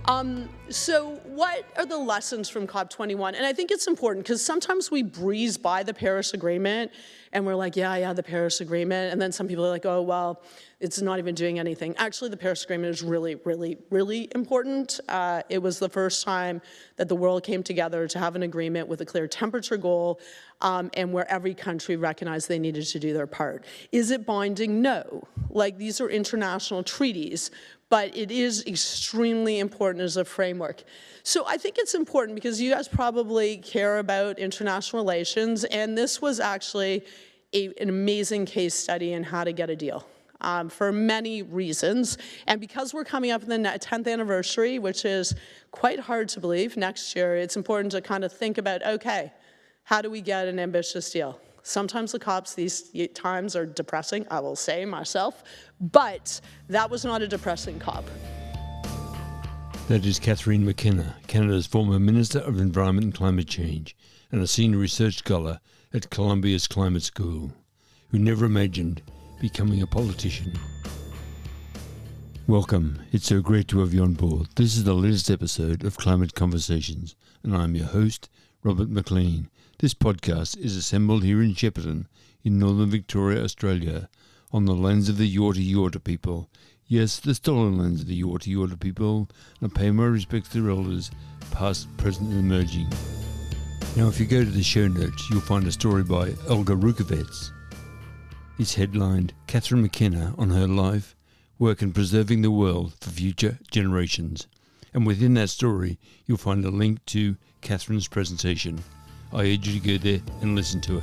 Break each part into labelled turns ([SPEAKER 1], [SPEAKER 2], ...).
[SPEAKER 1] So what are the lessons from COP21? And I think it's important because sometimes we breeze by the Paris Agreement and we're like, yeah, the Paris Agreement. And then some people are like, oh, well, it's not even doing anything. Actually, the Paris Agreement is really, really, really important. It was the first time that the world came together to have an agreement with a clear temperature goal and where every country recognized they needed to do their part. Is it binding? No. Like, these are international treaties, but it is extremely important as a framework. So I think it's important because you guys probably care about international relations, and this was actually an amazing case study in how to get a deal. For many reasons. And because we're coming up in the 10th anniversary, which is quite hard to believe, next year, it's important to kind of think about, okay, how do we get an ambitious deal? Sometimes the COPs these times are depressing, I will say myself, but that was not a depressing COP.
[SPEAKER 2] That is Catherine McKenna, Canada's former Minister of Environment and Climate Change and a senior research scholar at Columbia's Climate School, who never imagined becoming a politician. Welcome, it's so great to have you on board. This is the latest episode of Climate Conversations, and I'm your host, Robert McLean. This podcast is assembled here in Shepparton, in northern Victoria, Australia, on the lands of the Yorta Yorta people. Yes, the stolen lands of the Yorta Yorta people, and I pay my respects to their elders, past, present and emerging. Now, if you go to the show notes, you'll find a story by Olga Rukovets. It's headlined, Catherine McKenna on her life, work in preserving the world for future generations. And within that story, you'll find a link to Catherine's presentation. I urge you to go there and listen to it.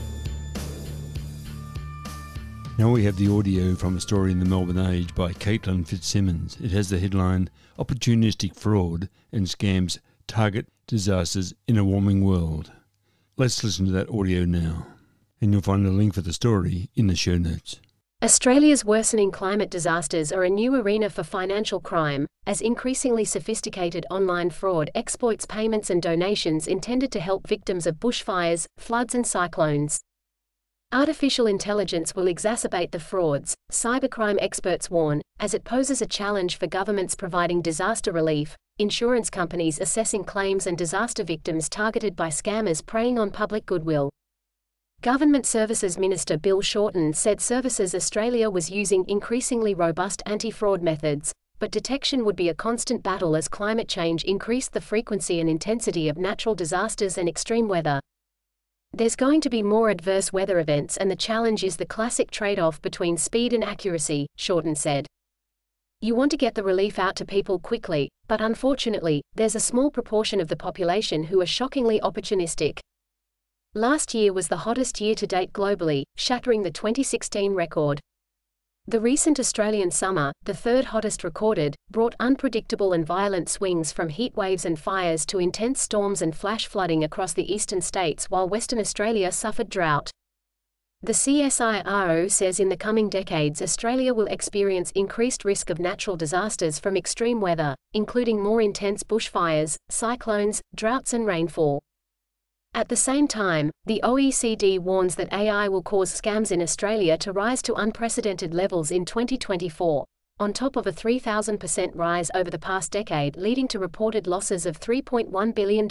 [SPEAKER 2] Now we have the audio from a story in the Melbourne Age by Caitlin Fitzsimmons. It has the headline, Opportunistic Fraud and Scams Target Disasters in a Warming World. Let's listen to that audio now. And you'll find a link for the story in the show notes.
[SPEAKER 3] Australia's worsening climate disasters are a new arena for financial crime, as increasingly sophisticated online fraud exploits payments and donations intended to help victims of bushfires, floods and cyclones. Artificial intelligence will exacerbate the frauds, cybercrime experts warn, as it poses a challenge for governments providing disaster relief, insurance companies assessing claims and disaster victims targeted by scammers preying on public goodwill. Government Services Minister Bill Shorten said Services Australia was using increasingly robust anti-fraud methods, but detection would be a constant battle as climate change increased the frequency and intensity of natural disasters and extreme weather. There's going to be more adverse weather events, and the challenge is the classic trade-off between speed and accuracy, Shorten said. You want to get the relief out to people quickly, but unfortunately, there's a small proportion of the population who are shockingly opportunistic. Last year was the hottest year to date globally, shattering the 2016 record. The recent Australian summer, the third hottest recorded, brought unpredictable and violent swings from heat waves and fires to intense storms and flash flooding across the eastern states, while Western Australia suffered drought. The CSIRO says in the coming decades Australia will experience increased risk of natural disasters from extreme weather, including more intense bushfires, cyclones, droughts and rainfall. At the same time, the OECD warns that AI will cause scams in Australia to rise to unprecedented levels in 2024, on top of a 3,000% rise over the past decade, leading to reported losses of $3.1 billion.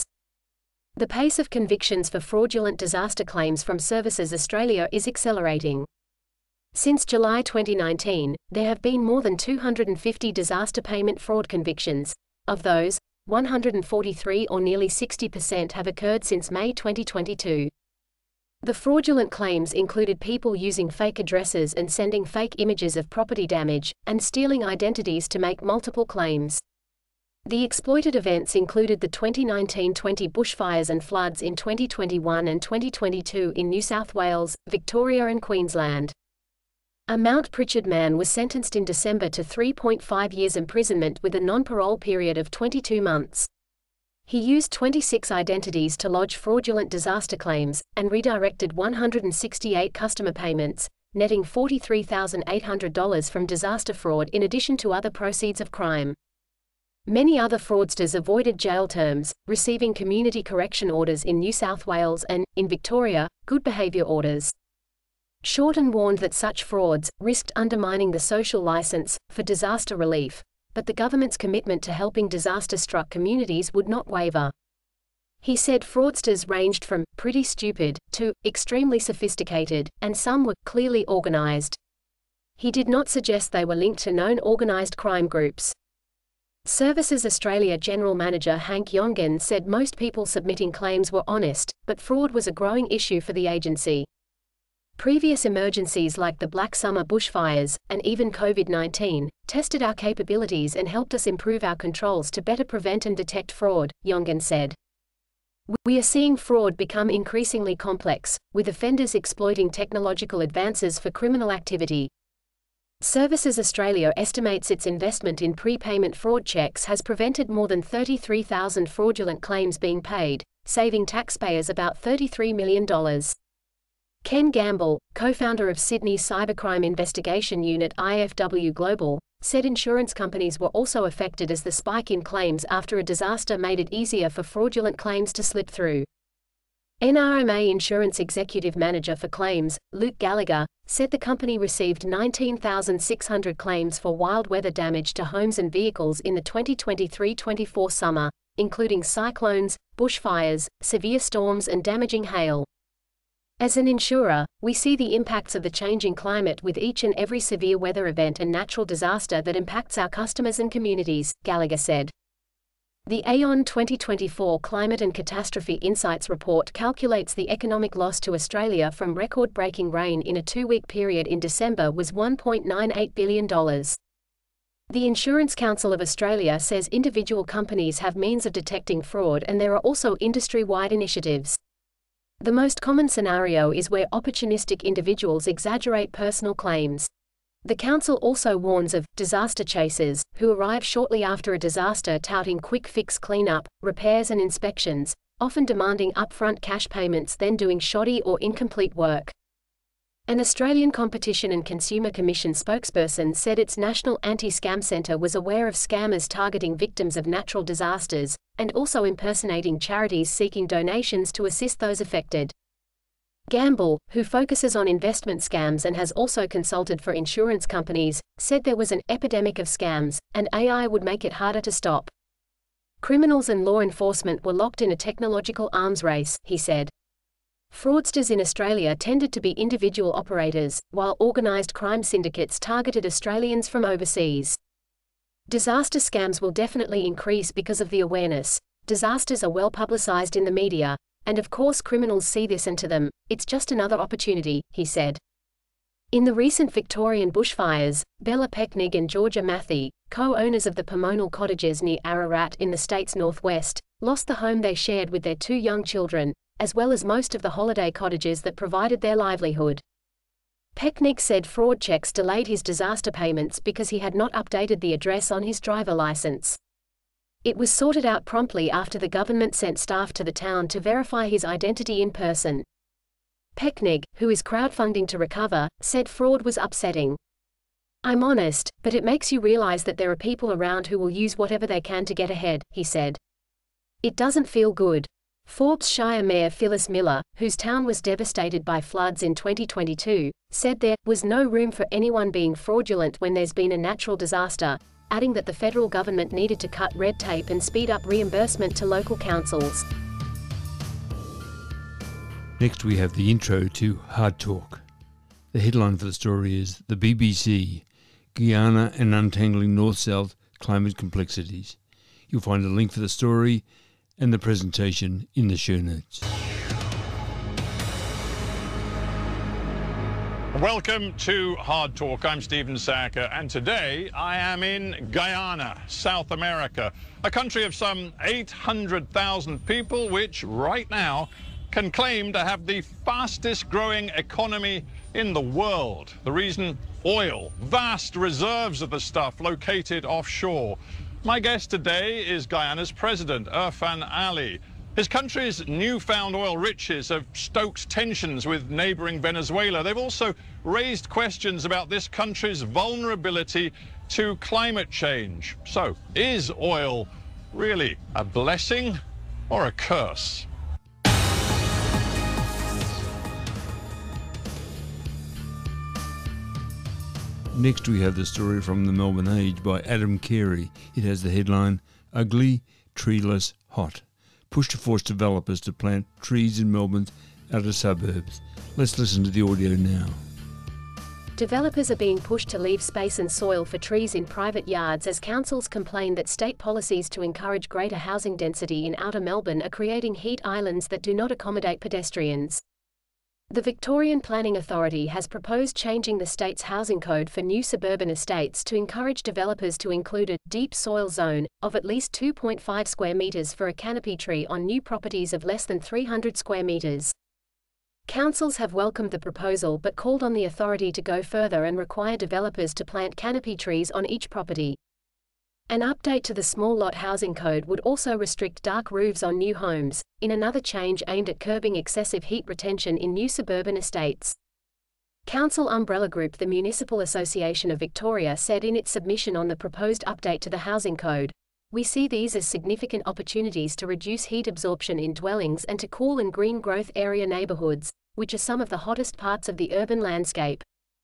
[SPEAKER 3] The pace of convictions for fraudulent disaster claims from Services Australia is accelerating. Since July 2019, there have been more than 250 disaster payment fraud convictions. Of those, 143 or nearly 60% have occurred since May 2022. The fraudulent claims included people using fake addresses and sending fake images of property damage, and stealing identities to make multiple claims. The exploited events included the 2019-20 bushfires and floods in 2021 and 2022 in New South Wales, Victoria and Queensland. A Mount Pritchard man was sentenced in December to 3.5 years imprisonment with a non-parole period of 22 months. He used 26 identities to lodge fraudulent disaster claims, and redirected 168 customer payments, netting $43,800 from disaster fraud in addition to other proceeds of crime. Many other fraudsters avoided jail terms, receiving community correction orders in New South Wales and, in Victoria, good behaviour orders. Shorten warned that such frauds risked undermining the social license for disaster relief, but the government's commitment to helping disaster-struck communities would not waver. He said fraudsters ranged from pretty stupid to extremely sophisticated, and some were clearly organized. He did not suggest they were linked to known organized crime groups. Services Australia General Manager Hank Yongen said most people submitting claims were honest, but fraud was a growing issue for the agency. Previous emergencies like the Black Summer bushfires, and even COVID-19, tested our capabilities and helped us improve our controls to better prevent and detect fraud, Yongen said. We are seeing fraud become increasingly complex, with offenders exploiting technological advances for criminal activity. Services Australia estimates its investment in prepayment fraud checks has prevented more than 33,000 fraudulent claims being paid, saving taxpayers about $33 million. Ken Gamble, co-founder of Sydney's Cybercrime Investigation Unit IFW Global, said insurance companies were also affected as the spike in claims after a disaster made it easier for fraudulent claims to slip through. NRMA Insurance Executive Manager for Claims, Luke Gallagher, said the company received 19,600 claims for wild weather damage to homes and vehicles in the 2023-24 summer, including cyclones, bushfires, severe storms and damaging hail. As an insurer, we see the impacts of the changing climate with each and every severe weather event and natural disaster that impacts our customers and communities, Gallagher said. The Aon 2024 Climate and Catastrophe Insights report calculates the economic loss to Australia from record-breaking rain in a 2-week period in December was $1.98 billion. The Insurance Council of Australia says individual companies have means of detecting fraud and there are also industry-wide initiatives. The most common scenario is where opportunistic individuals exaggerate personal claims. The council also warns of disaster chasers, who arrive shortly after a disaster touting quick fix cleanup, repairs and inspections, often demanding upfront cash payments then doing shoddy or incomplete work. An Australian Competition and Consumer Commission spokesperson said its National Anti-Scam Centre was aware of scammers targeting victims of natural disasters, and also impersonating charities seeking donations to assist those affected. Gamble, who focuses on investment scams and has also consulted for insurance companies, said there was an epidemic of scams, and AI would make it harder to stop. Criminals and law enforcement were locked in a technological arms race, he said. Fraudsters in Australia tended to be individual operators, while organised crime syndicates targeted Australians from overseas. Disaster scams will definitely increase because of the awareness. Disasters are well publicised in the media, and of course criminals see this and to them, it's just another opportunity, he said. In the recent Victorian bushfires, Bella Pecknig and Georgia Matthey, co-owners of the Pomonal cottages near Ararat in the state's northwest, lost the home they shared with their 2 young children, as well as most of the holiday cottages that provided their livelihood. Pecknig said fraud checks delayed his disaster payments because he had not updated the address on his driver licence. It was sorted out promptly after the government sent staff to the town to verify his identity in person. Pecknig, who is crowdfunding to recover, said fraud was upsetting. I'm honest, but it makes you realize that there are people around who will use whatever they can to get ahead, he said. It doesn't feel good. Forbes Shire Mayor Phyllis Miller, whose town was devastated by floods in 2022, said there was no room for anyone being fraudulent when there's been a natural disaster, adding that the federal government needed to cut red tape and speed up reimbursement to local councils.
[SPEAKER 2] Next we have the intro to Hard Talk. The headline for the story is The BBC, Guyana and Untangling North-South Climate Complexities. You'll find a link for the story and the presentation in the show notes.
[SPEAKER 4] Welcome to Hard Talk. I'm Stephen Sacker, and today I am in Guyana, South America, a country of some 800,000 people, which right now can claim to have the fastest growing economy in the world. The reason? Oil. Vast reserves of the stuff located offshore. My guest today is Guyana's president, Irfan Ali. His country's newfound oil riches have stoked tensions with neighboring Venezuela. They've also raised questions about this country's vulnerability to climate change. So, is oil really a blessing or a curse?
[SPEAKER 2] Next we have the story from the Melbourne Age by Adam Carey. It has the headline, Ugly, Treeless, Hot. Push to force developers to plant trees in Melbourne's outer suburbs. Let's listen to the audio now.
[SPEAKER 3] Developers are being pushed to leave space and soil for trees in private yards as councils complain that state policies to encourage greater housing density in outer Melbourne are creating heat islands that do not accommodate pedestrians. The Victorian Planning Authority has proposed changing the state's housing code for new suburban estates to encourage developers to include a deep soil zone of at least 2.5 square metres for a canopy tree on new properties of less than 300 square metres. Councils have welcomed the proposal but called on the authority to go further and require developers to plant canopy trees on each property. An update to the small lot housing code would also restrict dark roofs on new homes, in another change aimed at curbing excessive heat retention in new suburban estates. Council umbrella group the Municipal Association of Victoria said in its submission on the proposed update to the housing code, "We see these as significant opportunities to reduce heat absorption in dwellings and to cool and green growth area neighbourhoods, which are some of the hottest parts of the urban landscape."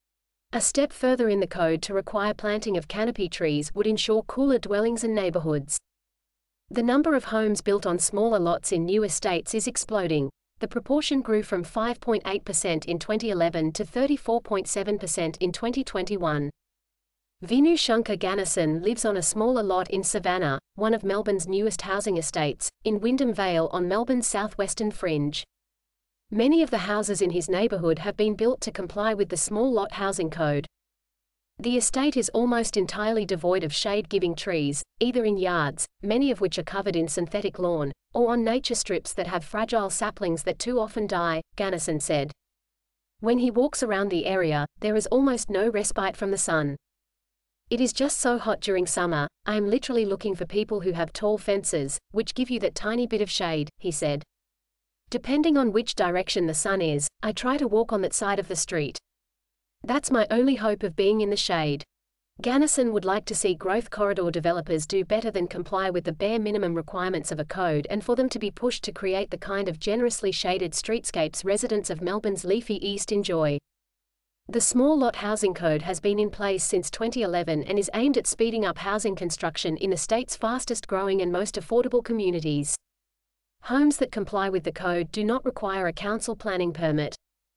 [SPEAKER 3] A step further in the code to require planting of canopy trees would ensure cooler dwellings and neighbourhoods. The number of homes built on smaller lots in new estates is exploding. The proportion grew from 5.8% in 2011 to 34.7% in 2021. Vinu Shankar Ganesan lives on a smaller lot in Savannah, one of Melbourne's newest housing estates, in Wyndham Vale on Melbourne's southwestern fringe. Many of the houses in his neighbourhood have been built to comply with the small lot housing code. The estate is almost entirely devoid of shade-giving trees, either in yards, many of which are covered in synthetic lawn, or on nature strips that have fragile saplings that too often die, Ganesan said. When he walks around the area, there is almost no respite from the sun. "It is just so hot during summer, I am literally looking for people who have tall fences, which give you that tiny bit of shade," he said. "Depending on which direction the sun is, I try to walk on that side of the street. That's my only hope of being in the shade." Ganesan would like to see growth corridor developers do better than comply with the bare minimum requirements of a code and for them to be pushed to create the kind of generously shaded streetscapes residents of Melbourne's leafy east enjoy. The small lot housing code has been in place since 2011 and is aimed at speeding up housing construction in the state's fastest growing and most affordable communities. Homes that comply with the code do not require a council planning permit.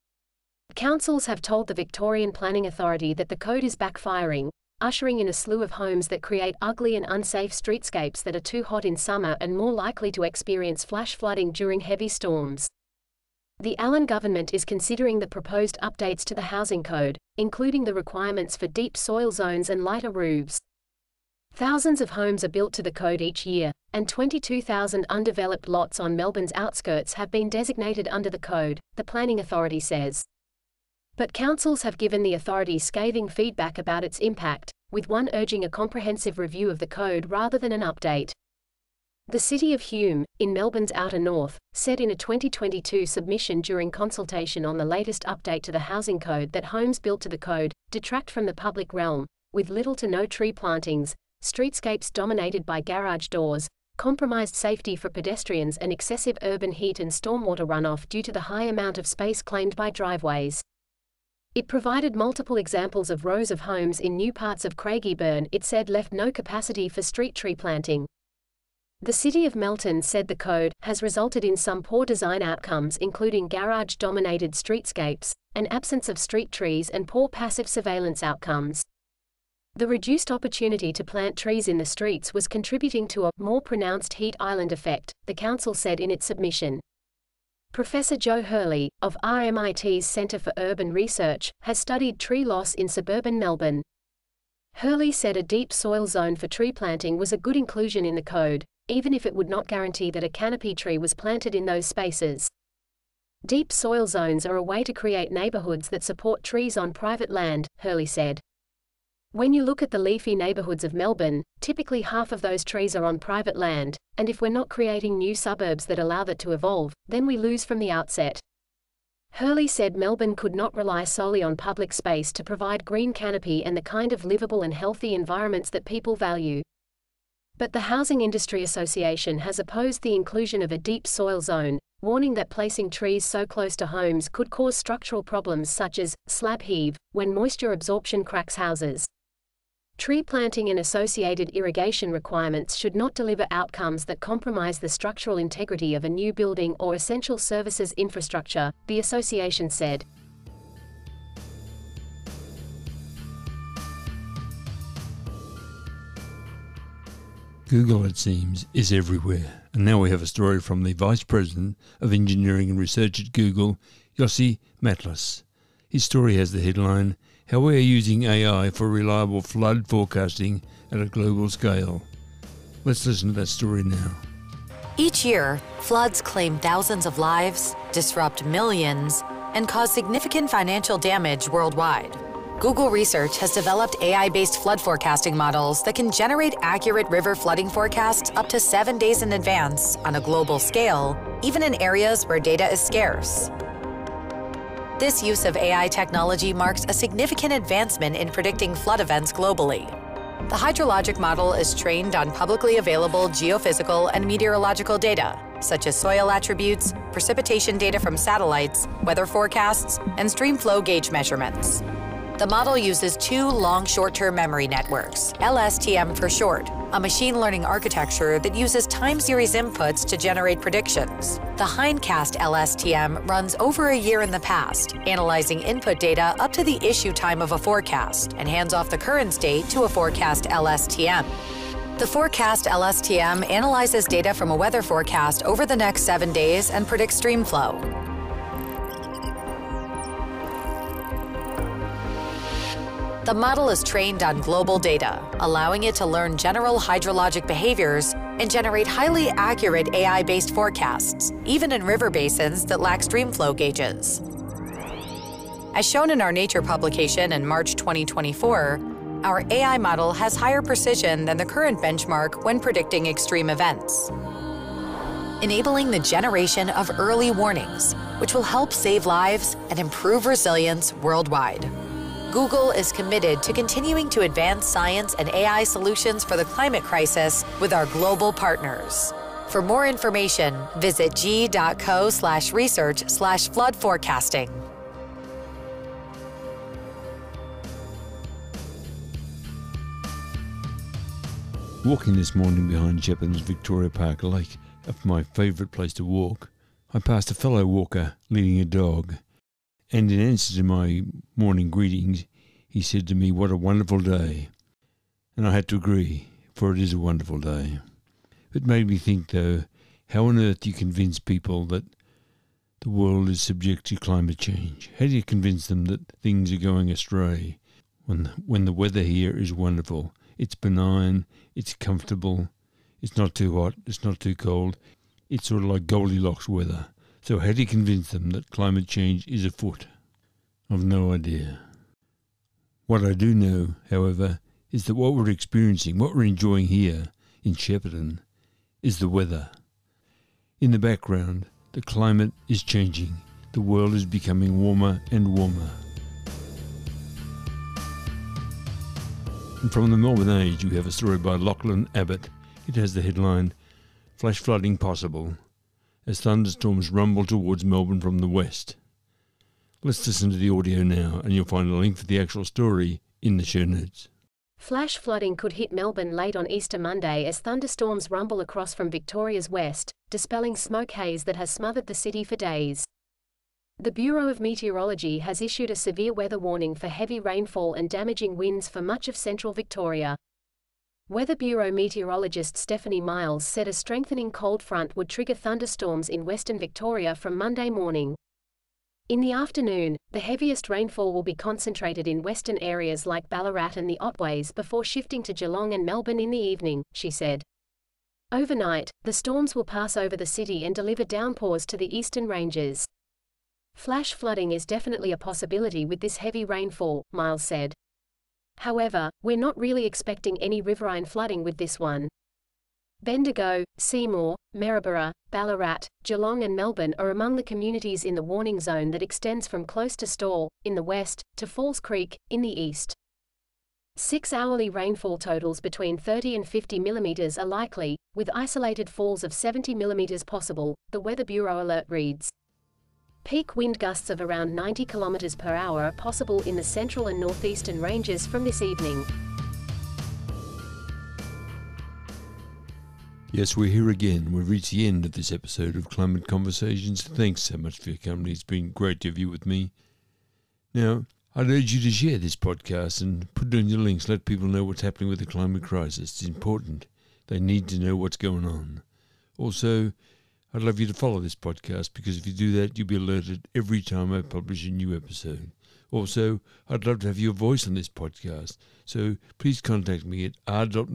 [SPEAKER 3] Councils have told the Victorian Planning Authority that the code is backfiring, ushering in a slew of homes that create ugly and unsafe streetscapes that are too hot in summer and more likely to experience flash flooding during heavy storms. The Allen government is considering the proposed updates to the housing code, including the requirements for deep soil zones and lighter roofs. Thousands of homes are built to the code each year, and 22,000 undeveloped lots on Melbourne's outskirts have been designated under the code, the Planning Authority says. But councils have given the authority scathing feedback about its impact, with one urging a comprehensive review of the code rather than an update. The City of Hume, in Melbourne's outer north, said in a 2022 submission during consultation on the latest update to the housing code that homes built to the code detract from the public realm, with little to no tree plantings, streetscapes dominated by garage doors, compromised safety for pedestrians and excessive urban heat and stormwater runoff due to the high amount of space claimed by driveways. It provided multiple examples of rows of homes in new parts of Craigieburn it said left no capacity for street tree planting. The City of Melton said the code has resulted in some poor design outcomes including garage-dominated streetscapes, an absence of street trees and poor passive surveillance outcomes. The reduced opportunity to plant trees in the streets was contributing to a more pronounced heat island effect, the council said in its submission. Professor Joe Hurley, of RMIT's Centre for Urban Research, has studied tree loss in suburban Melbourne. Hurley said a deep soil zone for tree planting was a good inclusion in the code, even if it would not guarantee that a canopy tree was planted in those spaces. Deep soil zones are a way to create neighbourhoods that support trees on private land, Hurley said. When you look at the leafy neighbourhoods of Melbourne, typically half of those trees are on private land, and if we're not creating new suburbs that allow that to evolve, then we lose from the outset. Hurley said Melbourne could not rely solely on public space to provide green canopy and the kind of livable and healthy environments that people value. But the Housing Industry Association has opposed the inclusion of a deep soil zone, warning that placing trees so close to homes could cause structural problems such as slab heave, when moisture absorption cracks houses. Tree planting and associated irrigation requirements should not deliver outcomes that compromise the structural integrity of a new building or essential services infrastructure, the association said.
[SPEAKER 2] Google, it seems, is everywhere. And now we have a story from the Vice President of Engineering and Research at Google, Yossi Matlis. His story has the headline, How We Are Using AI for Reliable Flood Forecasting at a Global Scale. Let's listen to that story now.
[SPEAKER 5] Each year, floods claim thousands of lives, disrupt millions, and cause significant financial damage worldwide. Google Research has developed AI-based flood forecasting models that can generate accurate river flooding forecasts up to 7 days in advance on a global scale, even in areas where data is scarce. This use of AI technology marks a significant advancement in predicting flood events globally. The hydrologic model is trained on publicly available geophysical and meteorological data, such as soil attributes, precipitation data from satellites, weather forecasts, and stream flow gauge measurements. The model uses two long short-term memory networks, LSTM for short, a machine learning architecture that uses time series inputs to generate predictions. The Hindcast LSTM runs over a year in the past, analyzing input data up to the issue time of a forecast, and hands off the current state to a forecast LSTM. The forecast LSTM analyzes data from a weather forecast over the next 7 days and predicts stream flow. The model is trained on global data, allowing it to learn general hydrologic behaviors and generate highly accurate AI-based forecasts, even in river basins that lack stream flow gauges. As shown in our Nature publication in March 2024, our AI model has higher precision than the current benchmark when predicting extreme events, enabling the generation of early warnings, which will help save lives and improve resilience worldwide. Google is committed to continuing to advance science and AI solutions for the climate crisis with our global partners. For more information, visit g.co/research/flood forecasting.
[SPEAKER 2] Walking this morning behind Shepparton's Victoria Park Lake, my favourite place to walk, I passed a fellow walker leading a dog. And in answer to my morning greetings, he said to me, "What a wonderful day." And I had to agree, for it is a wonderful day. It made me think, though, how on earth do you convince people that the world is subject to climate change? How do you convince them that things are going astray when the weather here is wonderful? It's benign, it's comfortable, it's not too hot, it's not too cold. It's sort of like Goldilocks weather. So how do you convince them that climate change is afoot? I've no idea. What I do know, however, is that what we're experiencing, what we're enjoying here in Shepparton, is the weather. In the background, the climate is changing. The world is becoming warmer and warmer. And from the Melbourne Age, we have a story by Lachlan Abbott. It has the headline, Flash Flooding Possible, as thunderstorms rumble towards Melbourne from the west. Let's listen to the audio now, and you'll find a link for the actual story in the show notes.
[SPEAKER 3] Flash flooding could hit Melbourne late on Easter Monday as thunderstorms rumble across from Victoria's west, dispelling smoke haze that has smothered the city for days. The Bureau of Meteorology has issued a severe weather warning for heavy rainfall and damaging winds for much of central Victoria. Weather Bureau meteorologist Stephanie Miles said a strengthening cold front would trigger thunderstorms in western Victoria from Monday morning. In the afternoon, the heaviest rainfall will be concentrated in western areas like Ballarat and the Otways before shifting to Geelong and Melbourne in the evening, she said. Overnight, the storms will pass over the city and deliver downpours to the eastern ranges. Flash flooding is definitely a possibility with this heavy rainfall, Miles said. However, we're not really expecting any riverine flooding with this one. Bendigo, Seymour, Maryborough, Ballarat, Geelong and Melbourne are among the communities in the warning zone that extends from close to Stawell, in the west, to Falls Creek, in the east. 6 hourly rainfall totals between 30 and 50 millimeters are likely, with isolated falls of 70 millimeters possible, the Weather Bureau alert reads. Peak wind gusts of around 90 kilometers per hour are possible in the central and northeastern ranges from this evening.
[SPEAKER 2] Yes, we're here again. We've reached the end of this episode of Climate Conversations. Thanks so much for your company. It's been great to have you with me. Now, I'd urge you to share this podcast and put it on your links. Let people know what's happening with the climate crisis. It's important. They need to know what's going on. Also, I'd love you to follow this podcast because if you do that, you'll be alerted every time I publish a new episode. Also, I'd love to have your voice on this podcast. So please contact me at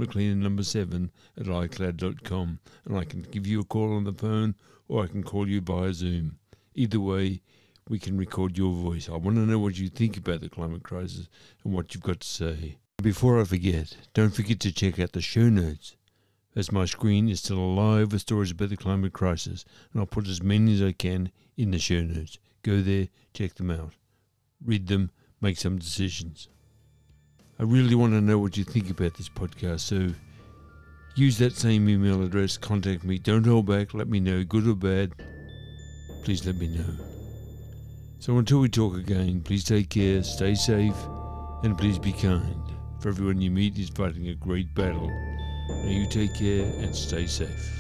[SPEAKER 2] r.mclean7@icloud.com and I can give you a call on the phone or I can call you via Zoom. Either way, we can record your voice. I want to know what you think about the climate crisis and what you've got to say. Before I forget, don't forget to check out the show notes, as my screen is still alive with stories about the climate crisis, and I'll put as many as I can in the show notes. Go there, check them out. Read them, make some decisions. I really want to know what you think about this podcast, so use that same email address, contact me, don't hold back, let me know, good or bad, please let me know. So until we talk again, please take care, stay safe, and please be kind. For everyone you meet is fighting a great battle. Now you take care and stay safe.